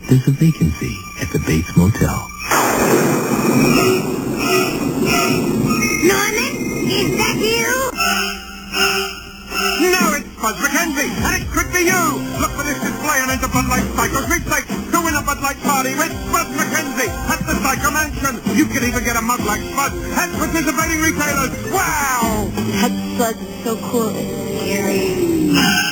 there's a vacancy at the Bates Motel. Norman, is that you? No, it's Buzz McKenzie, and it could be you. Look for this display and enter Bud Light Psycho sweepstakes to win a Bud Light party with Buzz McKenzie at the Psycho Mansion. You can even get a mug like Buzz at participating retailers. Wow! That Buzz is so cool and scary.